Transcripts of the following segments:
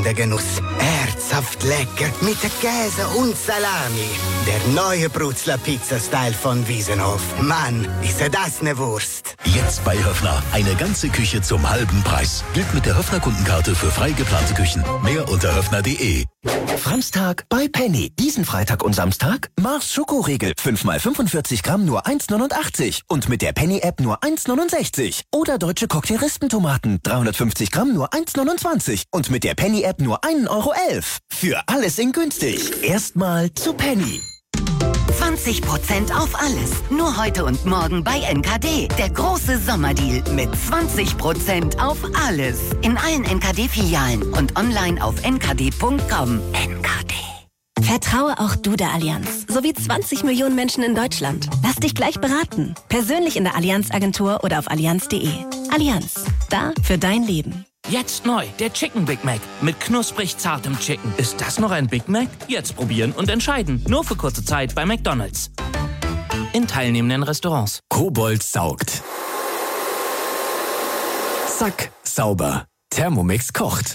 der Genuss. Herzhaft lecker mit Käse und Salami. Der neue Brutzler Pizza-Style von Wiesenhof. Mann, ist das eine Wurst. Jetzt bei Höffner. Eine ganze Küche zum halben Preis. Gilt mit der Höffner-Kundenkarte für frei geplante Küchen. Mehr unter höffner.de. Franztag bei Penny. Diesen Freitag und Samstag Mars Schokoriegel. 5x45 Gramm nur 1,89. Und mit der Penny-App nur 1,69. Oder deutsche Cocktail-Rispentomaten. 350 Gramm nur 1,29. Und mit der Penny-App nur 1,11 Euro. Für alles in günstig. Erstmal zu Penny. 20% auf alles. Nur heute und morgen bei NKD. Der große Sommerdeal mit 20% auf alles. In allen NKD-Filialen und online auf nkd.com. NKD. Vertraue auch du der Allianz. So wie 20 Millionen Menschen in Deutschland. Lass dich gleich beraten. Persönlich in der Allianz-Agentur oder auf allianz.de. Allianz. Da für dein Leben. Jetzt neu, der Chicken Big Mac mit knusprig zartem Chicken. Ist das noch ein Big Mac? Jetzt probieren und entscheiden. Nur für kurze Zeit bei McDonald's. In teilnehmenden Restaurants. Kobold saugt. Zack, sauber. Thermomix kocht.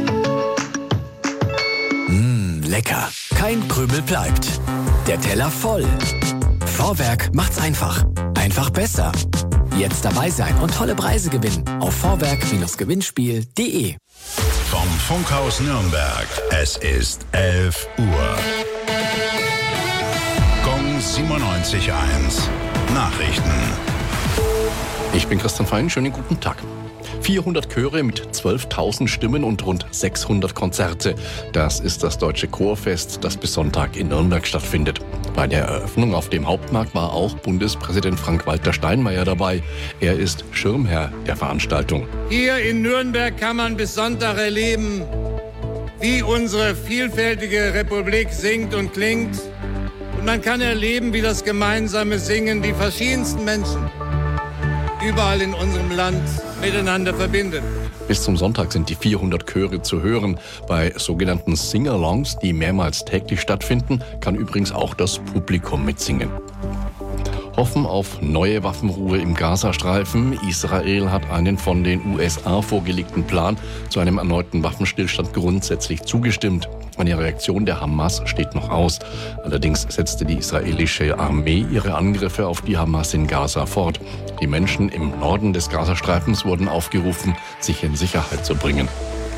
Lecker. Kein Krümel bleibt. Der Teller voll. Vorwerk macht's einfach. Einfach besser. Jetzt dabei sein und tolle Preise gewinnen auf vorwerk-gewinnspiel.de. Vom Funkhaus Nürnberg. Es ist 11 Uhr. Gong 97.1. Nachrichten. Ich bin Christian Fein. Schönen guten Tag. 400 Chöre mit 12.000 Stimmen und rund 600 Konzerte. Das ist das Deutsche Chorfest, das bis Sonntag in Nürnberg stattfindet. Bei der Eröffnung auf dem Hauptmarkt war auch Bundespräsident Frank-Walter Steinmeier dabei. Er ist Schirmherr der Veranstaltung. Hier in Nürnberg kann man bis Sonntag erleben, wie unsere vielfältige Republik singt und klingt. Und man kann erleben, wie das gemeinsame Singen die verschiedensten Menschen überall in unserem Land miteinander verbindet. Bis zum Sonntag sind die 400 Chöre zu hören. Bei sogenannten Sing-Alongs, die mehrmals täglich stattfinden, kann übrigens auch das Publikum mitsingen. Hoffen auf neue Waffenruhe im Gazastreifen. Israel hat einen von den USA vorgelegten Plan zu einem erneuten Waffenstillstand grundsätzlich zugestimmt. Eine Reaktion der Hamas steht noch aus. Allerdings setzte die israelische Armee ihre Angriffe auf die Hamas in Gaza fort. Die Menschen im Norden des Gazastreifens wurden aufgerufen, sich in Sicherheit zu bringen.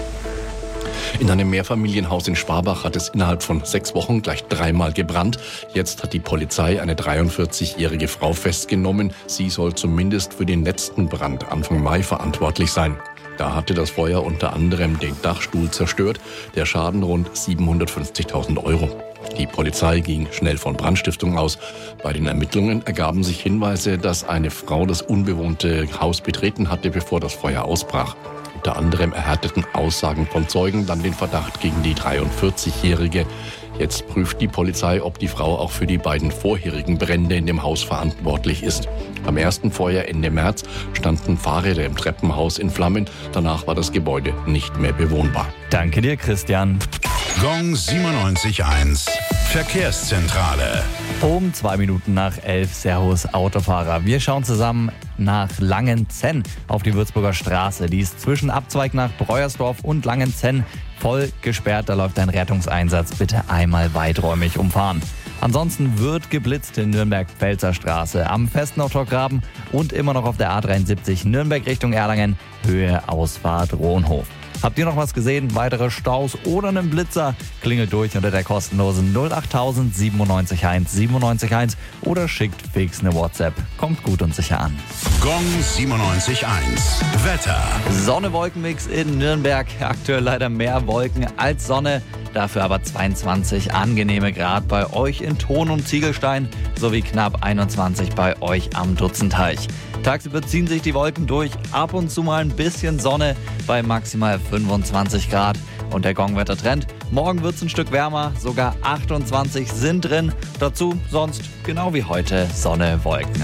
In einem Mehrfamilienhaus in Schwabach hat es innerhalb von 6 Wochen gleich 3-mal gebrannt. Jetzt hat die Polizei eine 43-jährige Frau festgenommen. Sie soll zumindest für den letzten Brand Anfang Mai verantwortlich sein. Da hatte das Feuer unter anderem den Dachstuhl zerstört. Der Schaden rund 750.000 Euro. Die Polizei ging schnell von Brandstiftung aus. Bei den Ermittlungen ergaben sich Hinweise, dass eine Frau das unbewohnte Haus betreten hatte, bevor das Feuer ausbrach. Unter anderem erhärteten Aussagen von Zeugen dann den Verdacht gegen die 43-Jährige. Jetzt prüft die Polizei, ob die Frau auch für die beiden vorherigen Brände in dem Haus verantwortlich ist. Beim ersten Feuer Ende März standen Fahrräder im Treppenhaus in Flammen. Danach war das Gebäude nicht mehr bewohnbar. Danke dir, Christian. Gong 97.1. Verkehrszentrale. Um 2 Minuten nach 11. Servus Autofahrer. Wir schauen zusammen nach Langenzenn auf die Würzburger Straße. Die ist zwischen Abzweig nach Breuersdorf und Langenzenn voll gesperrt. Da läuft ein Rettungseinsatz. Bitte einmal weiträumig umfahren. Ansonsten wird geblitzt in Nürnberg-Pfälzer Straße, am Festnautorgraben und immer noch auf der A73 Nürnberg Richtung Erlangen, Höhe Ausfahrt Rohnhof. Habt ihr noch was gesehen? Weitere Staus oder einen Blitzer? Klingelt durch unter der kostenlosen 08000 971 971 oder schickt fix eine WhatsApp. Kommt gut und sicher an. Gong 97.1. Wetter. Sonne-Wolkenmix in Nürnberg. Aktuell leider mehr Wolken als Sonne. Dafür aber 22 angenehme Grad bei euch in Thon und Ziegelstein sowie knapp 21 bei euch am Dutzenteich. Tagsüber ziehen sich die Wolken durch, ab und zu mal ein bisschen Sonne bei maximal 25 Grad. Und der Gongwettertrend, morgen wird es ein Stück wärmer, sogar 28 sind drin. Dazu sonst genau wie heute Sonne, Wolken.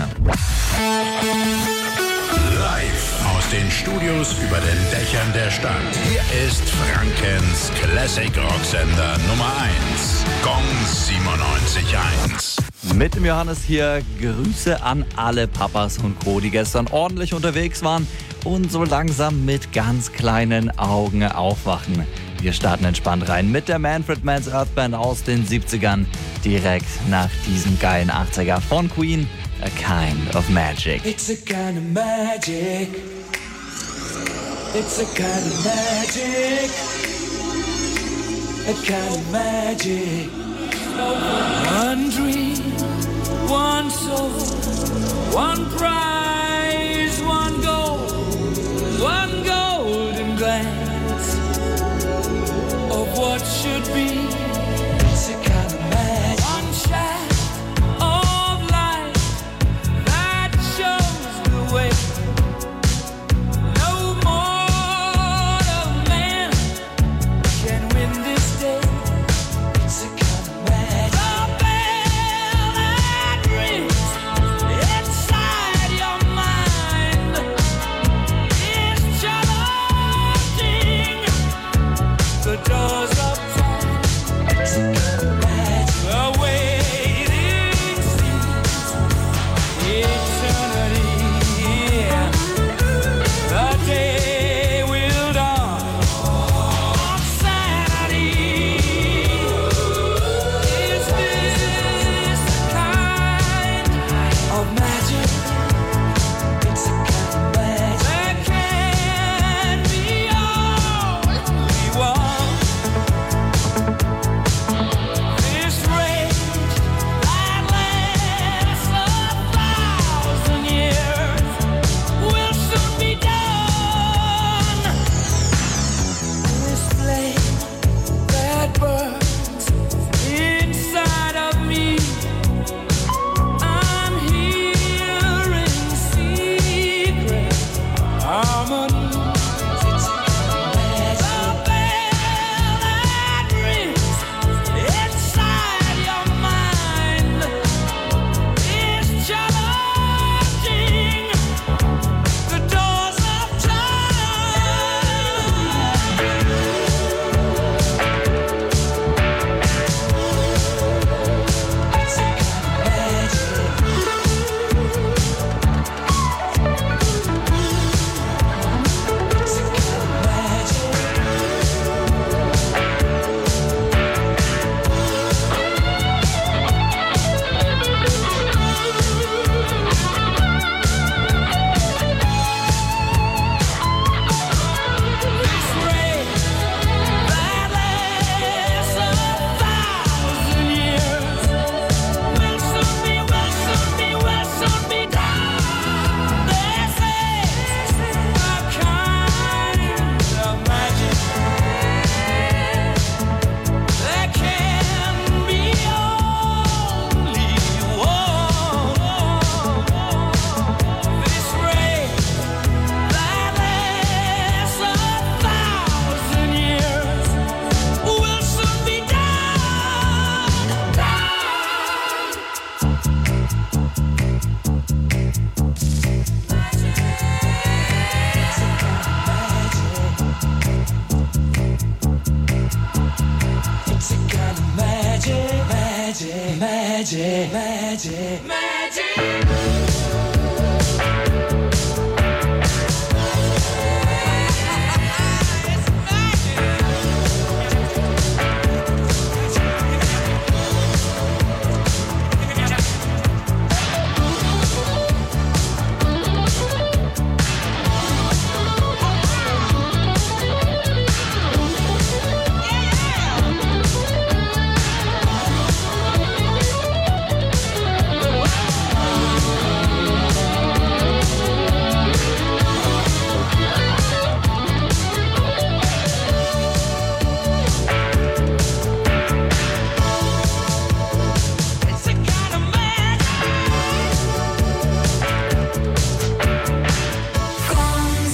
Live aus den Studios über den Dächern der Stadt. Hier ist Frankens Classic Rocksender Nummer 1. Gong 97.1. Mit dem Johannes hier, Grüße an alle Papas und Co., die gestern ordentlich unterwegs waren und so langsam mit ganz kleinen Augen aufwachen. Wir starten entspannt rein mit der Manfred Mann's Earth Band aus den 70ern. Direkt nach diesem geilen 80er von Queen, A Kind of Magic. It's a kind of magic. It's a kind of magic. A kind of magic. One dream, one soul, one prize, one golden glance of what should be. It's a kind of magic. One shaft of light that shows the way. No mortal man can win this day. It's a kind of magic. The bell that rings inside your mind is challenging the doors of time. It's a kind of magic. The waiting seems eternity. The day will dawn on Saturday. Is this the kind of magic? It's a kind of magic. That can be all we want. This rage that lasts 1,000 years will soon be done. This flame that burns inside of me, I'm hearing secret harmonies. It's a kind of magic. The bell that rings inside your mind is challenging the doors of time. It's a kind of magic. It's a kind of This rain that lasts 1,000 years will soon be done. This is a kind of magic. There can be only one. This rain that lasts 1,000 years will soon be done. It's a kind of magic, magic, magic, magic, magic. It's a kind of magic. Gong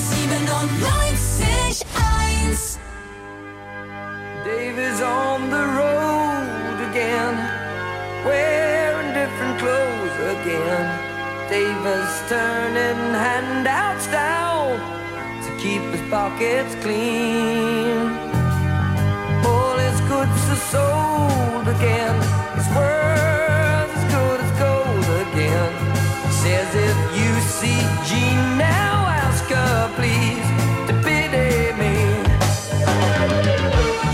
97.1. Dave is on the road again, wearing different clothes again. Dave is turning handouts down to keep his pockets clean. All his goods are sold again. His world's as good as gold again. Says if you see Jean now, ask her please to pity me.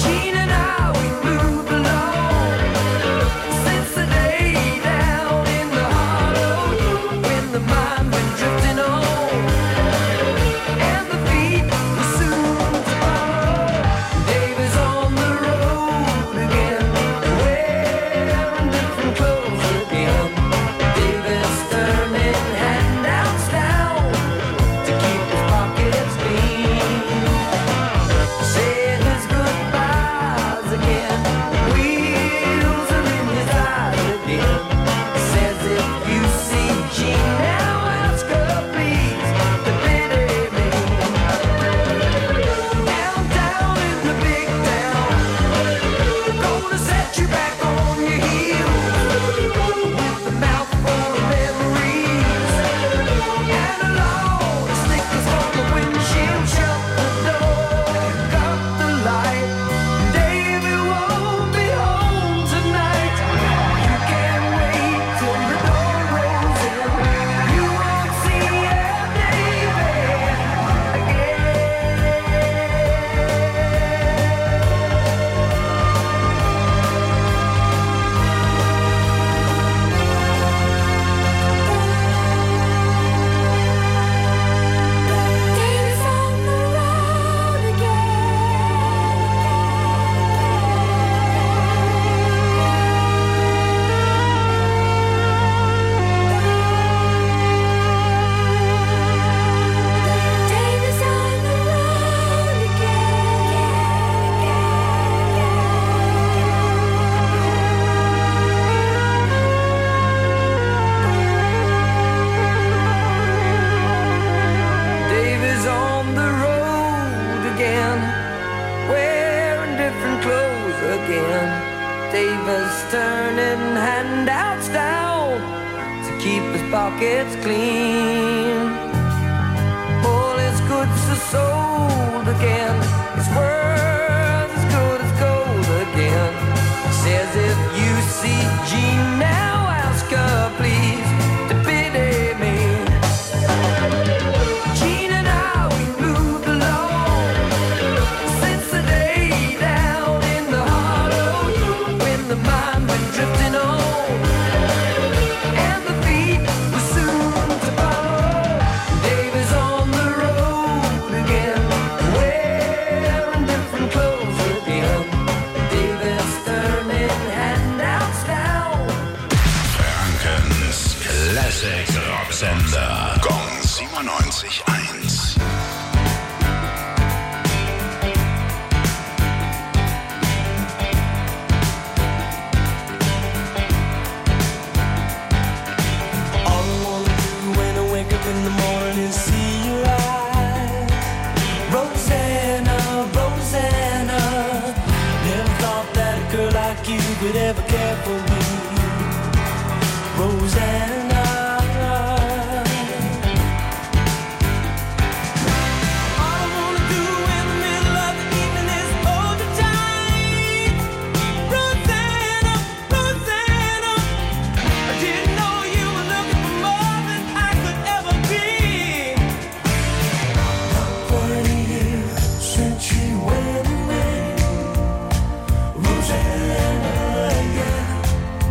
Davis turning handouts down to keep his pockets clean. All his goods are sold again. His worth as good as gold again. Says if you see Jean now, ask her please to pity me. Jean and I, we moved along since the day down in the hollow when the mind went drifting on and the feet were soon to follow. Dave is on the road again, wearing different clothes again. Dave is turning handouts down. Frankens Classic Rocksender. Gong 97.1. All I wanna do when I wake up in the morning is see your eyes. Rosanna, Rosanna, never thought that a girl like you could ever care for me. Rosanna. All I wanna do in the middle of the evening is hold you tight. Rosanna, Rosanna, I didn't know you were looking for more than I could ever be. 40 years since you went away, Rosanna, yeah.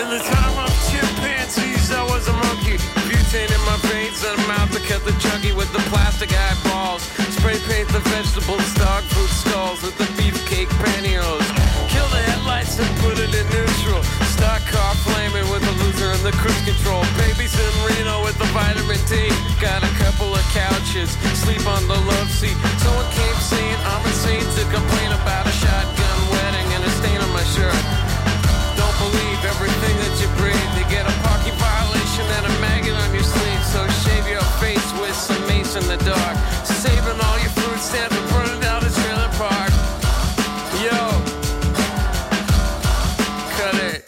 In the time of chimpanzees, I was a monkey. Butane in my veins and a mouth to cut the junkie with the plastic eyeballs. Spray paint the vegetables, dog food skulls with the beefcake pantyhose. Kill the headlights and put it in neutral. Stock car flaming with the loser and the cruise control. Babies in Reno with the vitamin D. Got a couple of couches, sleep on the love seat. Someone came saying I'm insane to complain about a shotgun wedding and a stain on my shirt. Don't believe everything that you breathe. You get a parking violation and a maggot on your sleeve. So shave your face with some mace in the dark. Saving all your food stamps and burning down the trailer park. Yo, cut it.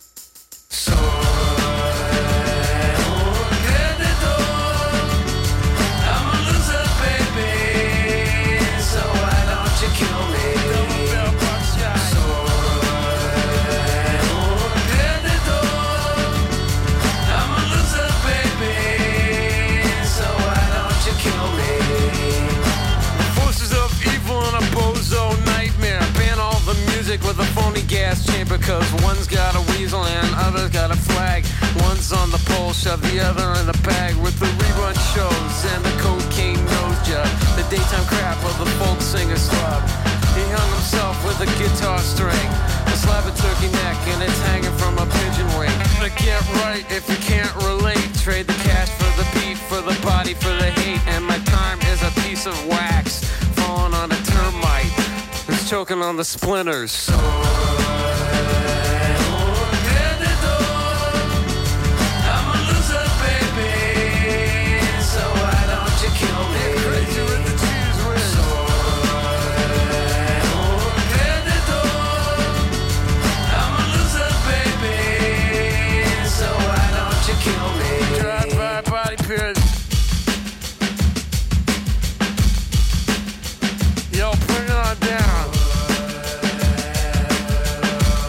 With a phony gas chamber, cause one's got a weasel and other's got a flag. One's on the pole, shove the other in the bag. With the rerun shows and the cocaine nose job, the daytime crap of the folk singer slub. He hung himself with a guitar string, a slab of turkey neck, and it's hanging from a pigeon wing. To get right if you can't relate, trade the cash for the beef, for the body, for the hate. And my time is a piece of wax falling on a termite who's choking on the splinters. Yo, bring it on down.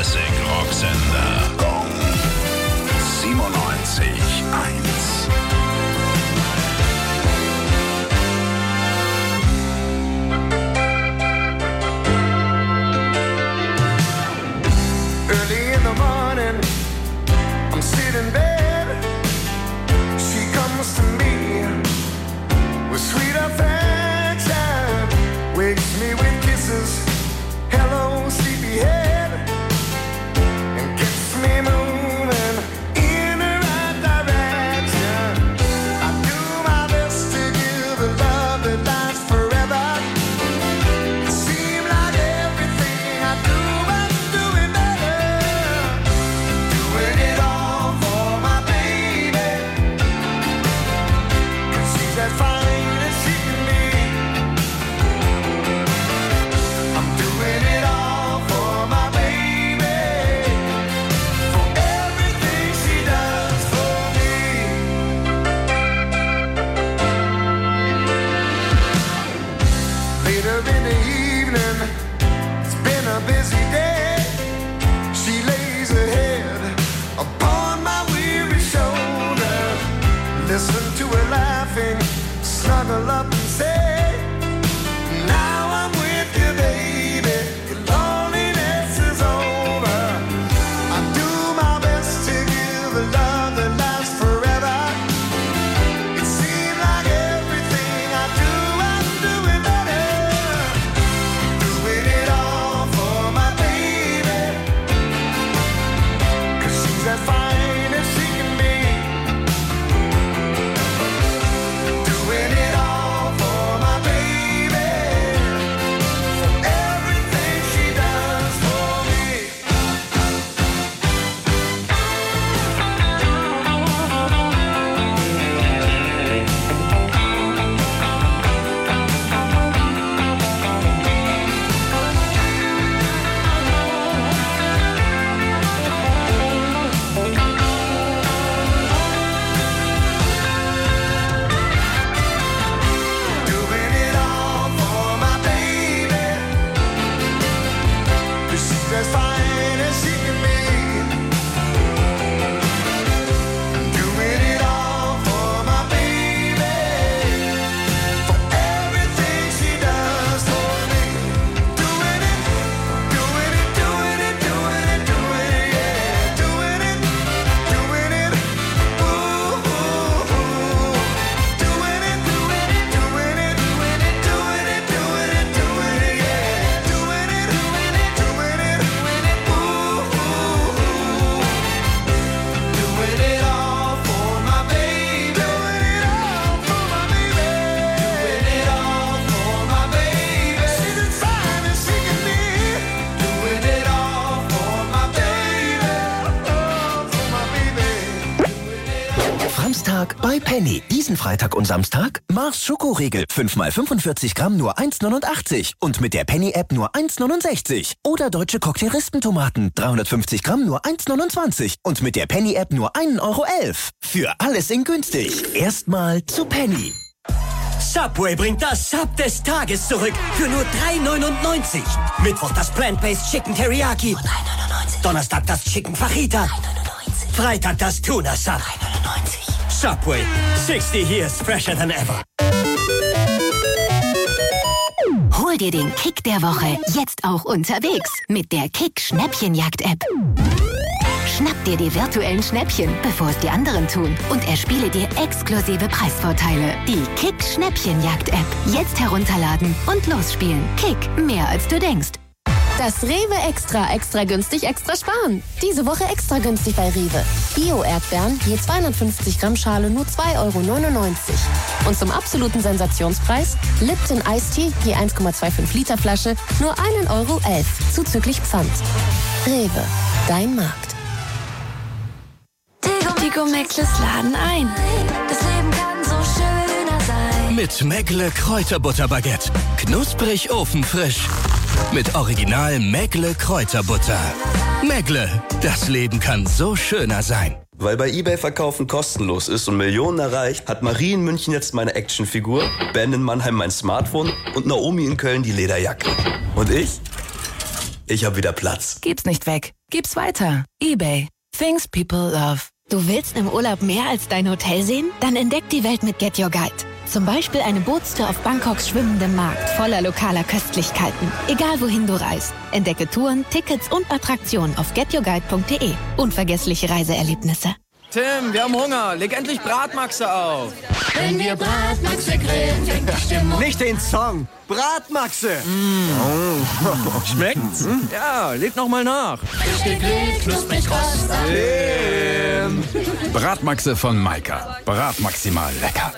Classic Rocksender. Gong 97.1. Early in the morning, I'm sitting in bed. She comes to me with sweet affection, wakes me with kisses. Hello, sleepyhead, and gets me moving in the right direction. I do my best to give a love that lasts forever. It seems like everything I do, I'm doing better. Doing it all for my baby, 'cause she's as fine as she can be. I'm doing it all for my baby, for everything she does for me. Later in the evening, it's been a busy day. She lays her head upon my weary shoulder. Listen to her laughing, snuggle up and say, now I'm with you, baby. Your loneliness is over. I do my best to give a love that lasts forever. It seems like everything I do, I'm doing better. Doing it all for my baby, 'cause she's as fine as she can be. Doing it all for my baby, for everything she does for me. Doing it all for my baby, 'cause she's as fine as she can be. Doing it all for my baby, for everything she does for me. Doing it, doing it, doing it, doing it, doing it, yeah. Doing it, doing it, ooh, ooh, ooh. Doing it, doing it, doing it, doing it, doing it, doing it, doing it, yeah. Doing it, doing it, doing it, doing it, ooh, ooh, ooh. Doing it all for my baby. Doing it all for my baby. Doing it all for my baby. She's as fine as she can be. Doing it all for my baby. Oh, for my baby. Samstag bei Penny. Diesen Freitag und Samstag Mars Schokoriegel. 5x45 Gramm nur 1,89. Und mit der Penny-App nur 1,69. Oder deutsche Cocktail-Rispentomaten. 350 Gramm nur 1,29. Und mit der Penny-App nur 1,11 Euro. Für alles in günstig. Erstmal zu Penny. Subway bringt das Sub des Tages zurück für nur 3,99. Mittwoch das Plant-Based Chicken Teriyaki. 3,99. Donnerstag das Chicken Fajita. 3,99. Freitag das Tuna Sub. 3,99. Subway. 60 years fresher than ever. Hol dir den Kick der Woche jetzt auch unterwegs mit der Kick Schnäppchenjagd-App. Schnapp dir die virtuellen Schnäppchen, bevor es die anderen tun, und erspiele dir exklusive Preisvorteile. Die Kick Schnäppchenjagd-App. Jetzt herunterladen und losspielen. Kick, mehr als du denkst. Das Rewe extra günstig, extra sparen. Diese Woche extra günstig bei Rewe. Bio-Erdbeeren, je 250 Gramm Schale nur 2,99 Euro. Und zum absoluten Sensationspreis Lipton Iced Tea, je 1,25 Liter Flasche, nur 1,11 Euro, zuzüglich Pfand. Rewe, dein Markt. Tigo Meckles laden ein. Das Leben kann so schöner sein. Mit Meckle Kräuterbutterbaguette. Knusprig ofenfrisch. Mit Original Meckle Kräuterbutter. Meckle, das Leben kann so schöner sein. Weil bei eBay Verkaufen kostenlos ist und Millionen erreicht, hat Marie in München jetzt meine Actionfigur, Ben in Mannheim mein Smartphone und Naomi in Köln die Lederjacke. Und ich? Ich hab wieder Platz. Gib's nicht weg. Gib's weiter. eBay. Things people love. Du willst im Urlaub mehr als dein Hotel sehen? Dann entdeck die Welt mit Get Your Guide. Zum Beispiel eine Bootstour auf Bangkoks schwimmendem Markt voller lokaler Köstlichkeiten. Egal wohin du reist. Entdecke Touren, Tickets und Attraktionen auf getyourguide.de. Unvergessliche Reiseerlebnisse. Tim, wir haben Hunger. Leg endlich Bratmaxe auf. Wenn wir Bratmaxe grillen, fängt die Stimmung. Nicht den Song. Bratmaxe. Schmeckt's? Ja, leg noch mal nach. Frisch gegrillt, knusprig kross. Bratmaxe von Maika. Bratmaximal lecker.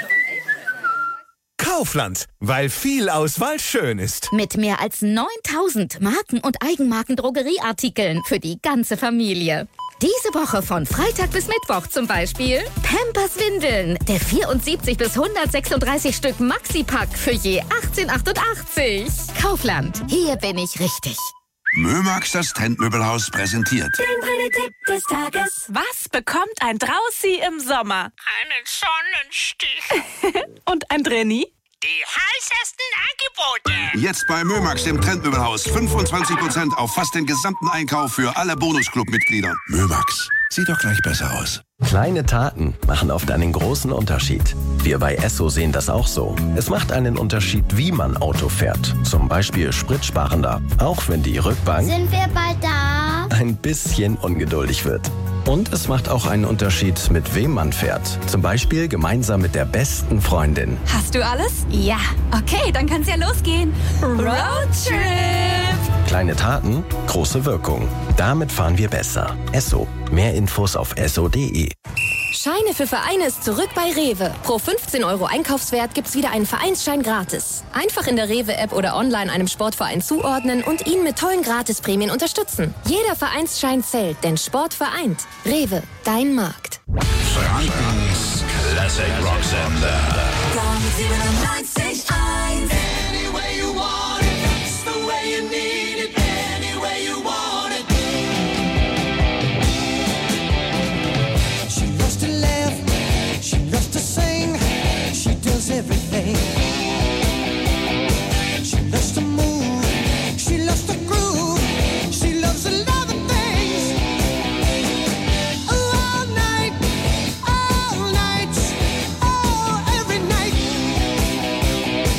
Kaufland, weil viel Auswahl schön ist. Mit mehr als 9000 Marken- und Eigenmarken-Drogerieartikeln für die ganze Familie. Diese Woche von Freitag bis Mittwoch zum Beispiel Pampers Windeln, der 74 bis 136 Stück Maxi-Pack für je 18,88. Kaufland, hier bin ich richtig. Mömax, das Trendmöbelhaus, präsentiert. Den Tipp des Tages. Was bekommt ein Draußi im Sommer? Einen Sonnenstich. Und ein Drenni? Die heißesten Angebote. Jetzt bei Mömax, dem Trendmöbelhaus, 25% auf fast den gesamten Einkauf für alle Bonusclub-Mitglieder. Mömax, sieht doch gleich besser aus. Kleine Taten machen oft einen großen Unterschied. Wir bei Esso sehen das auch so. Es macht einen Unterschied, wie man Auto fährt. Zum Beispiel spritsparender. Auch wenn die Rückbank Sind wir bald da? ein bisschen ungeduldig wird. Und es macht auch einen Unterschied, mit wem man fährt. Zum Beispiel gemeinsam mit der besten Freundin. Hast du alles? Ja. Okay, dann kann's ja losgehen. Roadtrip! Kleine Taten, große Wirkung. Damit fahren wir besser. Esso. Mehr Infos auf esso.de. Scheine für Vereine ist zurück bei Rewe. Pro 15 € Einkaufswert gibt's wieder einen Vereinsschein gratis. Einfach in der Rewe-App oder online einem Sportverein zuordnen und ihn mit tollen Gratisprämien unterstützen. Jeder Vereinsschein zählt, denn Sport vereint. Rewe, dein Markt. Frankens Classic Rocksender. Gong 97.1. Any way you want it, it's the way you need it. Any way you want it. She loves to laugh, she loves to sing, she does everything. She loves to move, she loves to groove, she loves a lot of things. All night, oh, every night.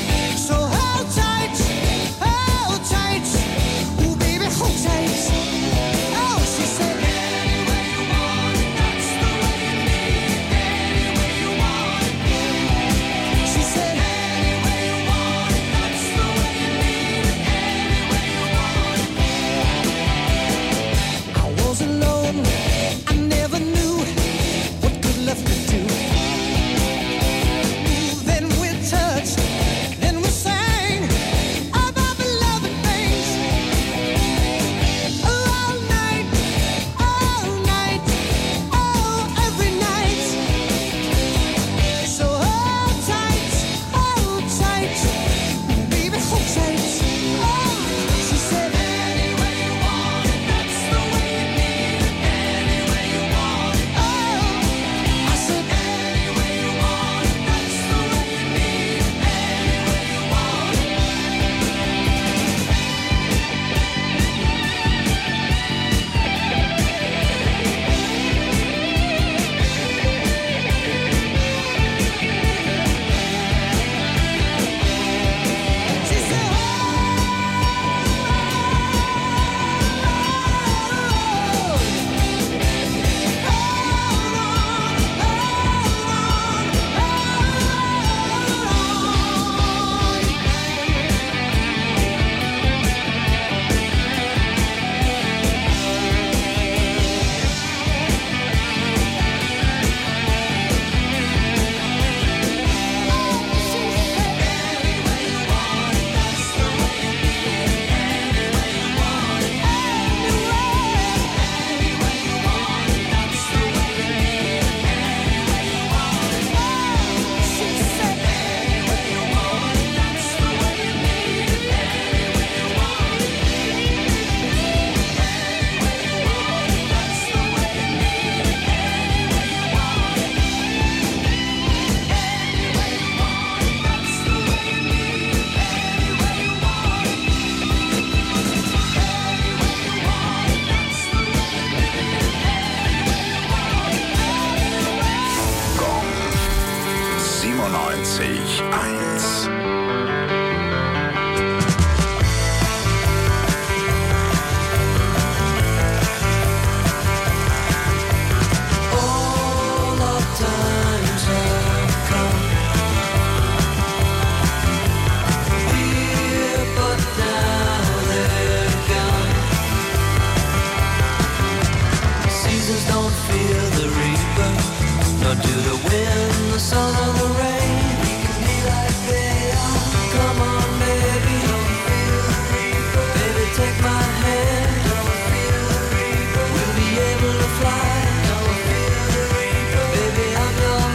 Or to the wind, the sun or the rain, we can be like they are. Come on, baby, baby, take my hand. We'll be able to fly. Baby, I'm your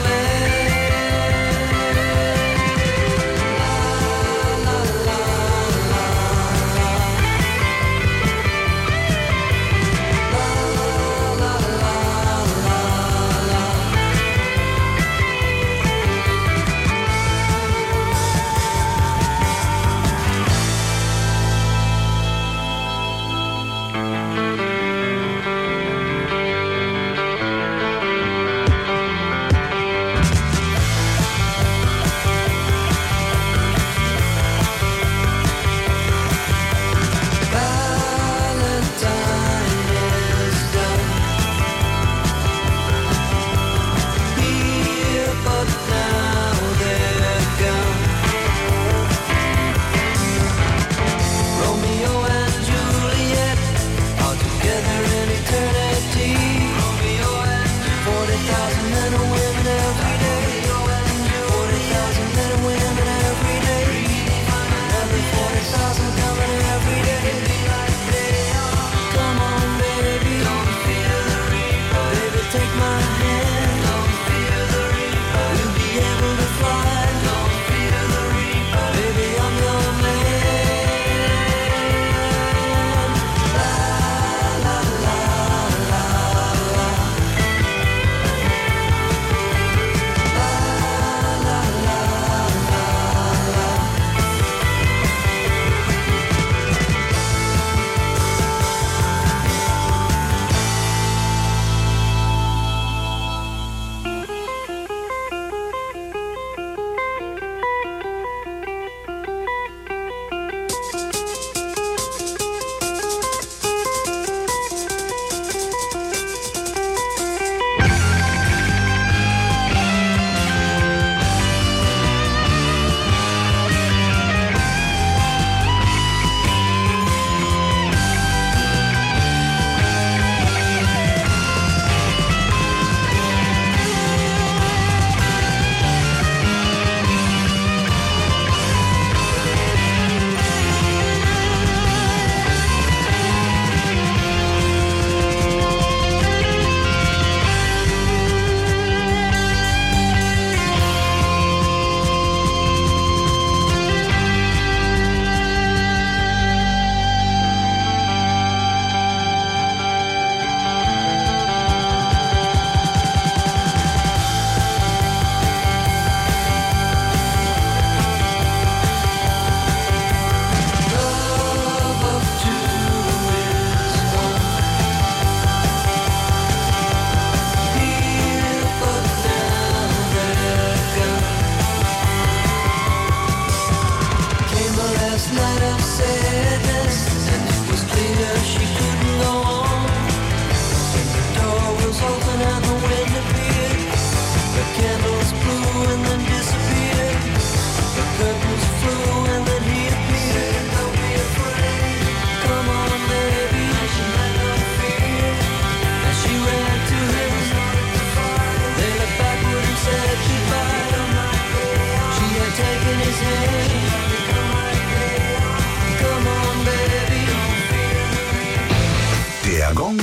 Der Gong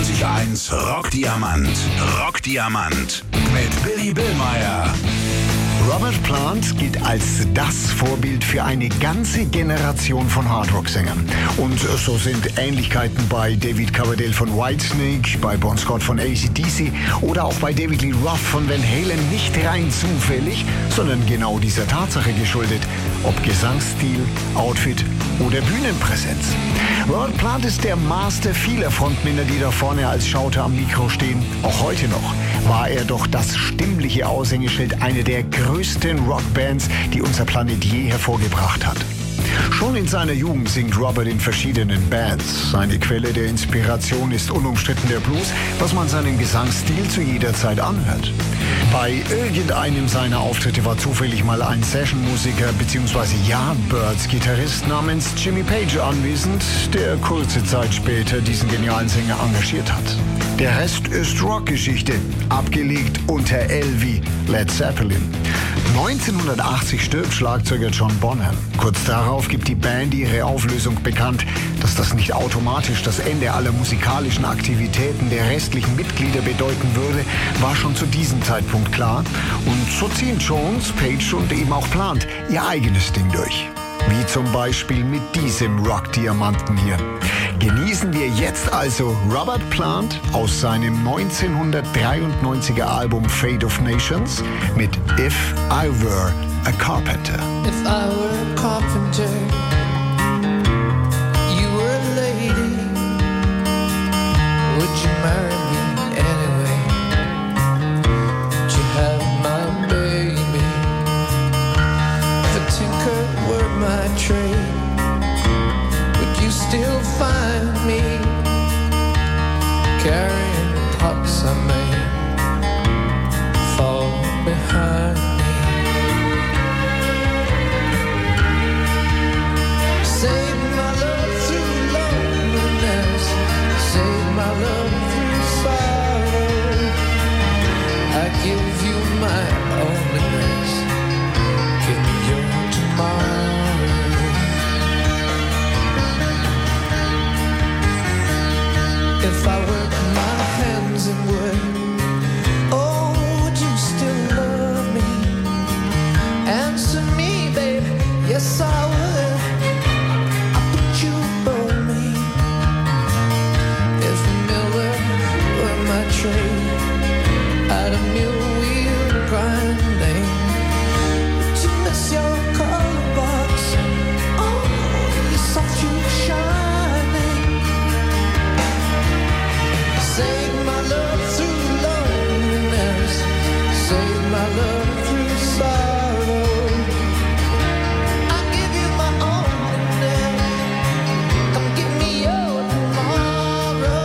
97.1 Rockdiamant. Rockdiamant mit Billy Billmeyer. Robert Plant gilt als das Vorbild für eine ganze Generation von Hardrock-Sängern. Und so sind Ähnlichkeiten bei David Coverdale von Whitesnake, bei Bon Scott von AC/DC oder auch bei David Lee Roth von Van Halen nicht rein zufällig, sondern genau dieser Tatsache geschuldet, ob Gesangsstil, Outfit oder Bühnenpräsenz. Robert Plant ist der Master vieler Frontmänner, die da vorne als Schauter am Mikro stehen. Auch heute noch war er doch das stimmliche Aushängeschild einer der größten Rockbands, die unser Planet je hervorgebracht hat. Schon in seiner Jugend singt Robert in verschiedenen Bands. Seine Quelle der Inspiration ist unumstritten der Blues, was man seinem Gesangsstil zu jeder Zeit anhört. Bei irgendeinem seiner Auftritte war zufällig mal ein Sessionmusiker bzw. Yardbirds-Gitarrist namens Jimmy Page anwesend, der kurze Zeit später diesen genialen Sänger engagiert hat. Der Rest ist Rockgeschichte, abgelegt unter L wie Led Zeppelin. 1980 stirbt Schlagzeuger John Bonham. Kurz darauf gibt die Band ihre Auflösung bekannt. Dass das nicht automatisch das Ende aller musikalischen Aktivitäten der restlichen Mitglieder bedeuten würde, war schon zu diesem Zeitpunkt klar. Und so ziehen Jones, Page und eben auch Plant ihr eigenes Ding durch. Wie zum Beispiel mit diesem Rock-Diamanten hier. Genießen wir jetzt also Robert Plant aus seinem 1993er Album Fate of Nations mit If I Were a Carpenter. If I were a carpenter, you were a lady, would you marry me anyway? Would you have my baby? If a tinker were my trade, would you still find me carrying pots I made fall behind me? Save my love through loneliness, save my love through sorrow. I give you my onlyness, give me your tomorrow. If I work my hands in wood, oh, would you still love me? Answer me, babe, yes I would. I put you above me. If a miller were my trade, I'd a mill wheel grinding. Would you miss your color box? Oh, you soft, you shining. Save my love through loneliness, save my love through sorrow. I give you my onlyness, come give me your tomorrow.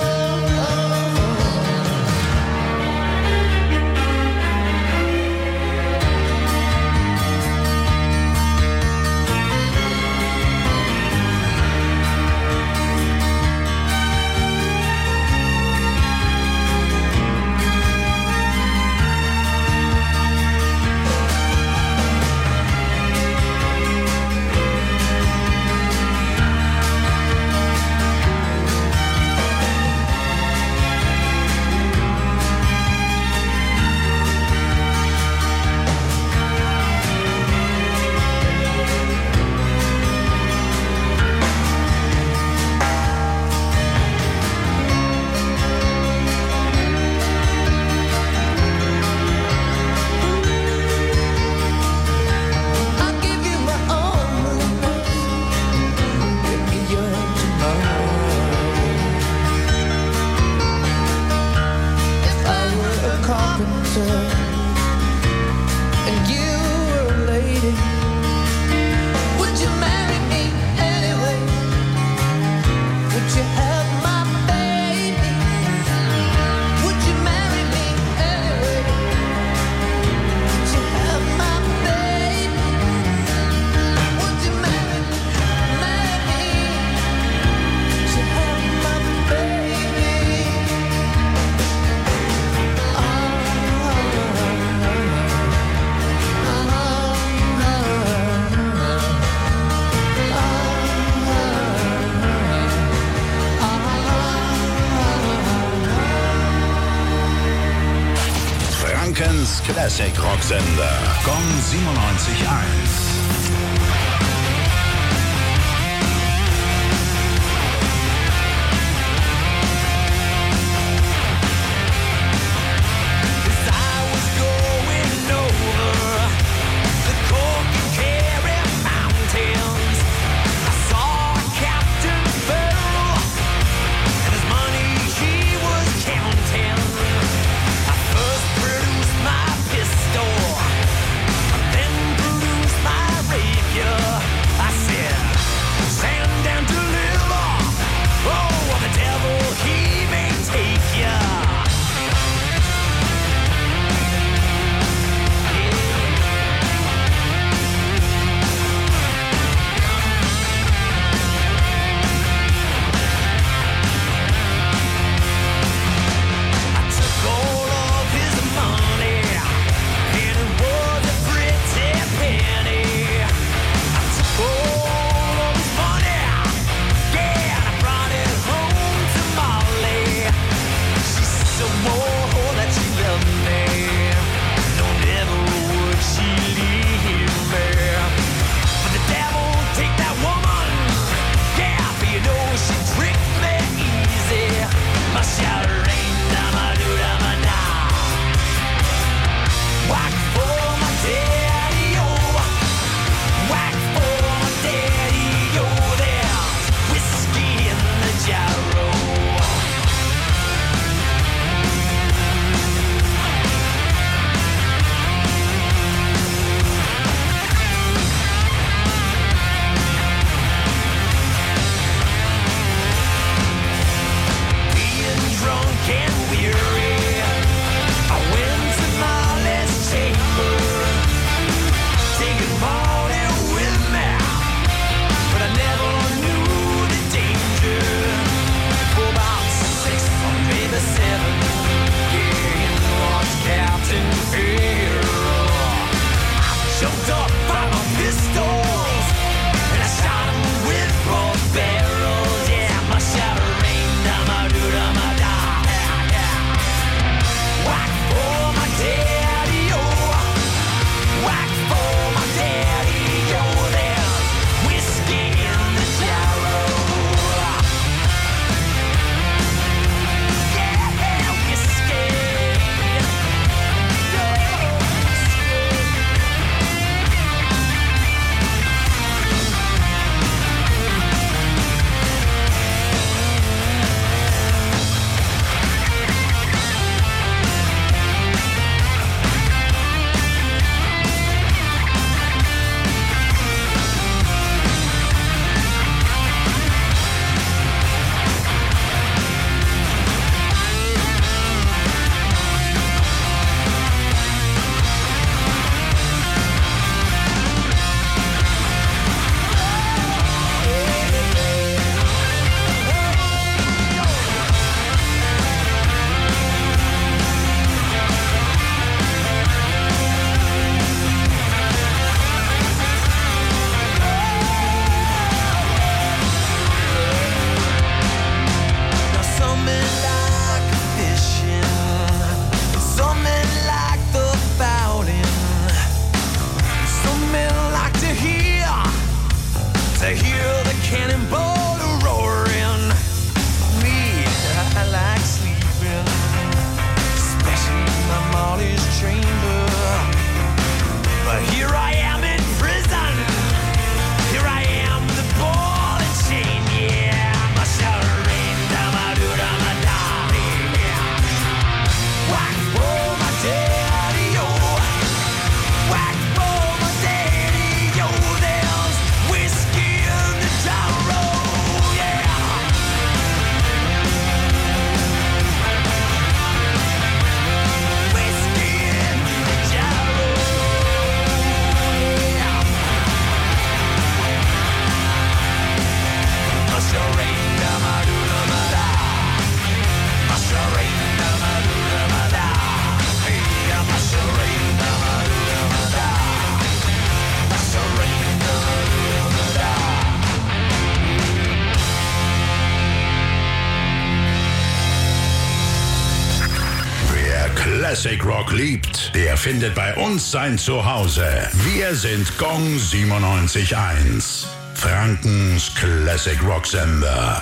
And you were a lady, would you marry me anyway? Would you have my baby? Would you marry me anyway? Would you have my baby? Would you marry me? Would you have my baby? Frankens Classic Rocksender. Gong 97.1. My Classic Rock liebt, der findet bei uns sein Zuhause. Wir sind Gong 97.1. Frankens Classic Rock Sender.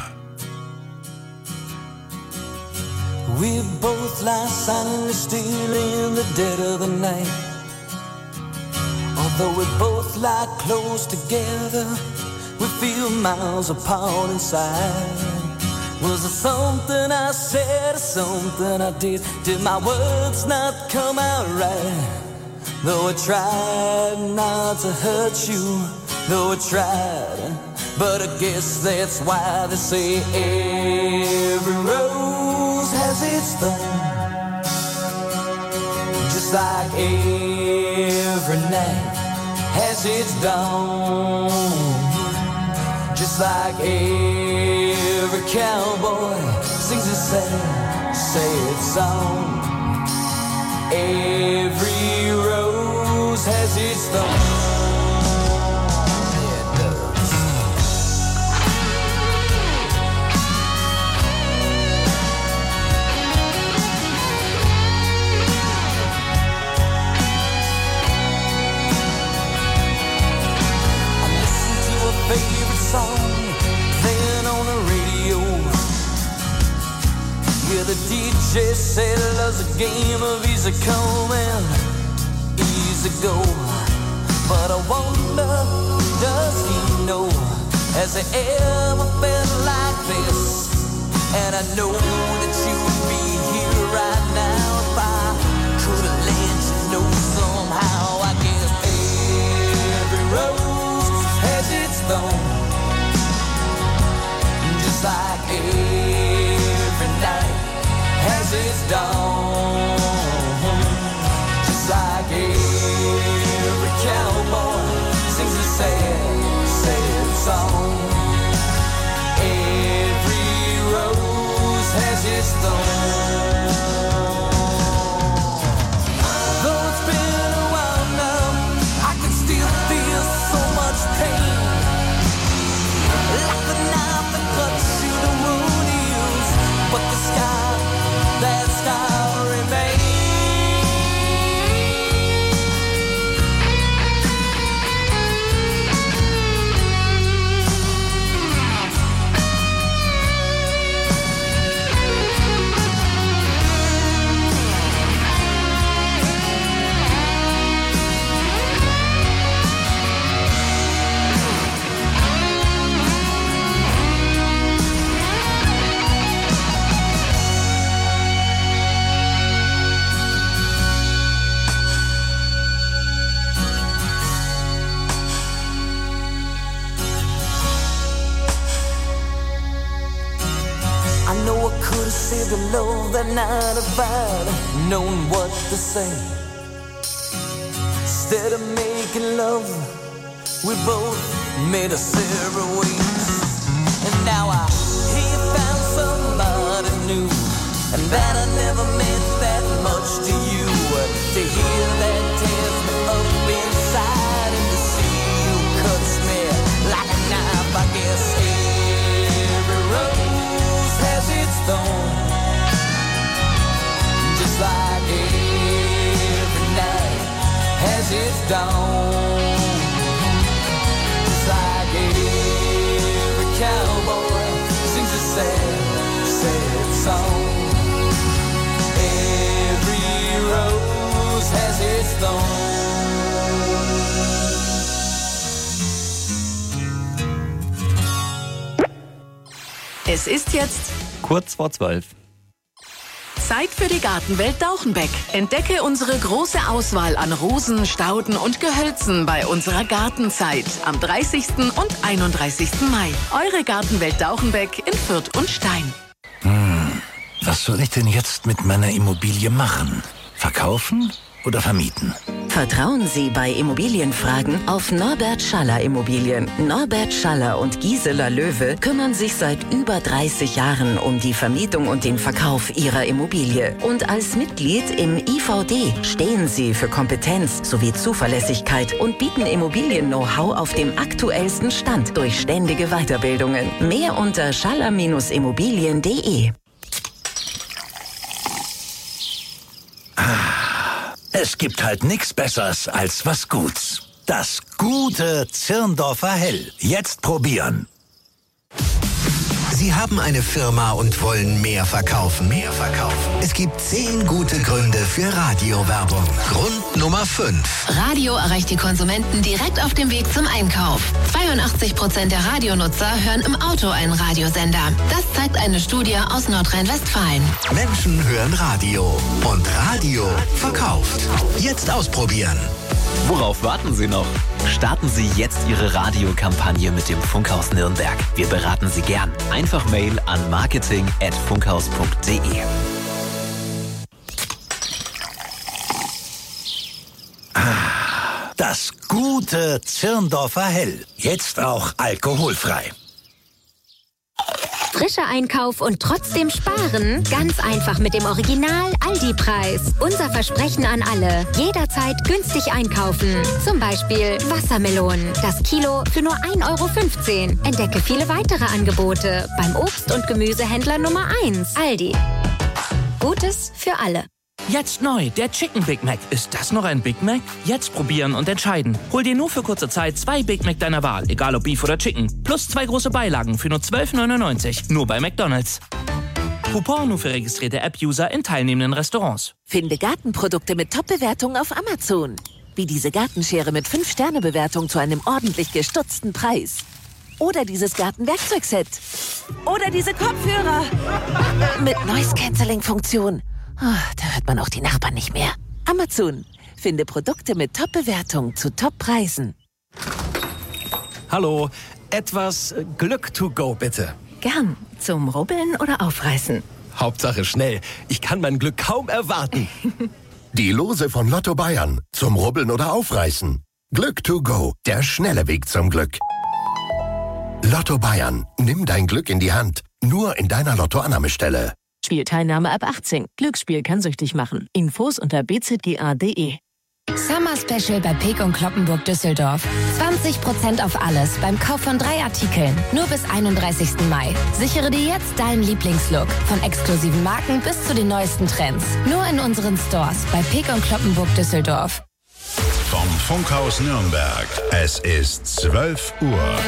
We both lie silently still in the dead of the night. Although we both lie close together, we feel miles apart inside. Was it something I said or something I did? Did my words not come out right? Though I tried not to hurt you, though I tried, but I guess that's why they say every rose has its thorn. Just like every night has its dawn. Just like every cowboy sings a sad, sad song. Every rose has its thorn. Favorite song playing on the radio, where the DJ said love's a game of easy come and easy go. But I wonder, does he know, has he ever felt like this? And I know that you would be here right now if I could have let you know somehow. I guess every rose has its thorn, just like every night has its dawn. Just like every cowboy sings a sad, sad song. Every rose has its thorn. Though it's been a while now, I can still feel so much pain. Like the knife that cuts you, the wound heals, but the scar, that scar remains. I know I could have saved the love that night if I'd known what to say. Instead of making love, we both made us separate ways. And now I hear you found somebody new, and that I never meant that much to you. To hear that tears me up inside, and to see you cuts me like a knife. I guess every rose has its thorn, just like every night has its dawn. Just like every cowboy sings a sad, sad song. Every rose has its thorn. Es ist jetzt kurz vor 12. Zeit für die Gartenwelt Dauchenbeck. Entdecke unsere große Auswahl an Rosen, Stauden und Gehölzen bei unserer Gartenzeit am 30. und 31. Mai. Eure Gartenwelt Dauchenbeck in Fürth und Stein. Was soll ich denn jetzt mit meiner Immobilie machen? Verkaufen oder vermieten? Vertrauen Sie bei Immobilienfragen auf Norbert Schaller Immobilien. Norbert Schaller und Gisela Löwe kümmern sich seit über 30 Jahren um die Vermietung und den Verkauf Ihrer Immobilie. Und als Mitglied im IVD stehen Sie für Kompetenz sowie Zuverlässigkeit und bieten Immobilien-Know-how auf dem aktuellsten Stand durch ständige Weiterbildungen. Mehr unter schaller-immobilien.de. Es gibt halt nichts Besseres als was Guts. Das gute Zirndorfer Hell. Jetzt probieren. Sie haben eine Firma und wollen mehr verkaufen. Es gibt 10 gute Gründe für Radiowerbung. Grund Nummer 5. Radio erreicht die Konsumenten direkt auf dem Weg zum Einkauf. 82% der Radionutzer hören im Auto einen Radiosender. Das zeigt eine Studie aus Nordrhein-Westfalen. Menschen hören Radio und Radio verkauft. Jetzt ausprobieren. Worauf warten Sie noch? Starten Sie jetzt Ihre Radiokampagne mit dem Funkhaus Nürnberg. Wir beraten Sie gern. Einfach Mail an marketing@funkhaus.de. Das gute Zirndorfer Hell. Jetzt auch alkoholfrei. Frischer Einkauf und trotzdem sparen? Ganz einfach mit dem Original Aldi-Preis. Unser Versprechen an alle. Jederzeit günstig einkaufen. Zum Beispiel Wassermelonen. Das Kilo für nur 1,15 €. Entdecke viele weitere Angebote beim Obst- und Gemüsehändler Nummer 1. Aldi. Gutes für alle. Jetzt neu, der Chicken Big Mac. Ist das noch ein Big Mac? Jetzt probieren und entscheiden. Hol dir nur für kurze Zeit 2 Big Mac deiner Wahl, egal ob Beef oder Chicken. Plus 2 große Beilagen für nur 12,99 €. Nur bei McDonald's. Coupon nur für registrierte App-User in teilnehmenden Restaurants. Finde Gartenprodukte mit Top-Bewertungen auf Amazon. Wie diese Gartenschere mit 5-Sterne-Bewertung zu einem ordentlich gestutzten Preis. Oder dieses Gartenwerkzeugset. Oder diese Kopfhörer mit Noise-Canceling-Funktion. Da hört man auch die Nachbarn nicht mehr. Amazon. Finde Produkte mit Top-Bewertung zu Top-Preisen. Hallo, etwas Glück to go, bitte. Gern. Zum Rubbeln oder Aufreißen? Hauptsache schnell. Ich kann mein Glück kaum erwarten. Die Lose von Lotto Bayern. Zum Rubbeln oder Aufreißen. Glück to go. Der schnelle Weg zum Glück. Lotto Bayern. Nimm dein Glück in die Hand. Nur in deiner Lottoannahmestelle. Spielteilnahme ab 18. Glücksspiel kann süchtig machen. Infos unter bzga.de. Summer Special bei Peek & Cloppenburg Düsseldorf. 20% auf alles beim Kauf von 3 Artikeln. Nur bis 31. Mai. Sichere dir jetzt deinen Lieblingslook. Von exklusiven Marken bis zu den neuesten Trends. Nur in unseren Stores bei Peek & Cloppenburg Düsseldorf. Vom Funkhaus Nürnberg. Es ist 12 Uhr.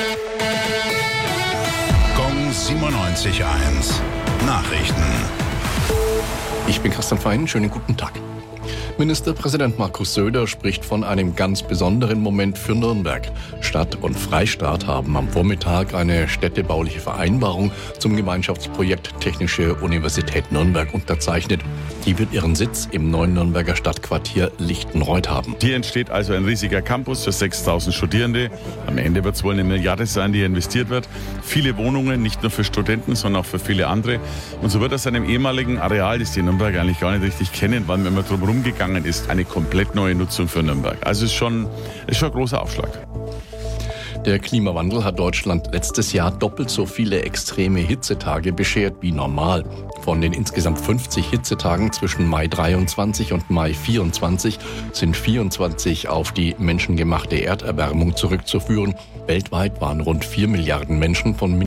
Gong 97.1. Nachrichten. Ich bin Christian Fein, schönen guten Tag. Ministerpräsident Markus Söder spricht von einem ganz besonderen Moment für Nürnberg. Stadt und Freistaat haben am Vormittag eine städtebauliche Vereinbarung zum Gemeinschaftsprojekt Technische Universität Nürnberg unterzeichnet. Die wird ihren Sitz im neuen Nürnberger Stadtquartier Lichtenreuth haben. Hier entsteht also ein riesiger Campus für 6.000 Studierende. Am Ende wird es wohl 1 Milliarde sein, die hier investiert wird. Viele Wohnungen, nicht nur für Studenten, sondern auch für viele andere. Und so wird aus einem ehemaligen Areal, das die Nürnberger eigentlich gar nicht richtig kennen, weil man immer drum rumgegangen ist, eine komplett neue Nutzung für Nürnberg. Also es ist schon ein großer Aufschlag. Der Klimawandel hat Deutschland letztes Jahr doppelt so viele extreme Hitzetage beschert wie normal. Von den insgesamt 50 Hitzetagen zwischen Mai 23 und Mai 24 sind 24 auf die menschengemachte Erderwärmung zurückzuführen. Weltweit waren rund 4 Milliarden Menschen von